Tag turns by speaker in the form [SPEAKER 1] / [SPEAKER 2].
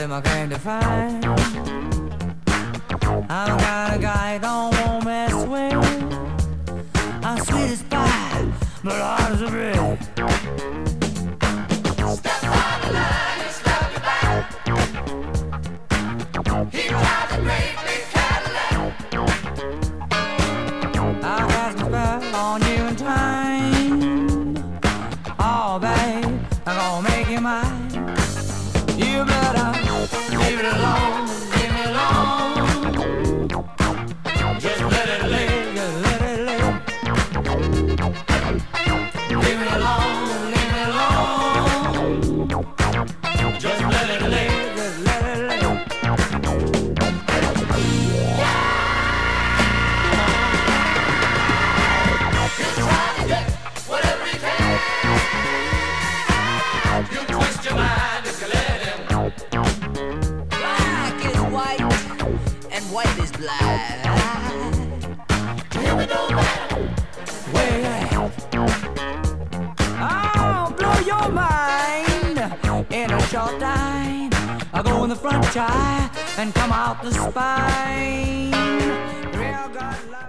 [SPEAKER 1] them I can't define. I'm the kind of guy you don't want mess with. I'm sweet as pie, but hard as a brick. Step out of line and slap your back. He drives a great big Cadillac. I'll cast my spell on you in time. Oh, babe, I'm gonna make you mine. You better leave it alone, leave me alone. Just let it lay, just let it lay. Leave me alone, leave me alone. Just let it lay, just let it lay. You try to get whatever you can. You twist your mind if you let him. Black is white and white is black. Here we go back. Way I'll blow your mind in a short time. I'll go in the front tie and come out the spine. Real good luck.